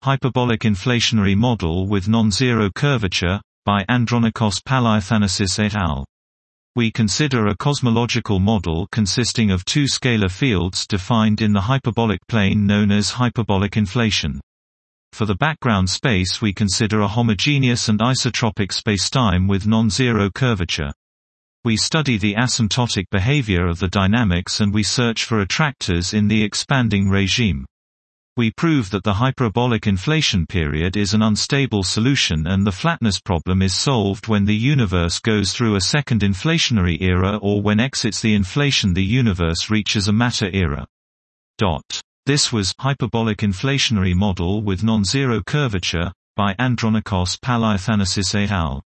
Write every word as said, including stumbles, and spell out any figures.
Hyperbolic Inflationary Model with Non-Zero Curvature, by Andronikos Palaiothanasis et al. We consider a cosmological model consisting of two scalar fields defined in the hyperbolic plane known as hyperbolic inflation. For the background space we consider a homogeneous and isotropic spacetime with non-zero curvature. We study the asymptotic behavior of the dynamics and we search for attractors in the expanding regime. We prove that the hyperbolic inflation period is an unstable solution and the flatness problem is solved when the universe goes through a second inflationary era or when exits the inflation the universe reaches a matter era. This was Hyperbolic Inflationary Model with Non-Zero Curvature, by Andronikos Palaiothanasis et al.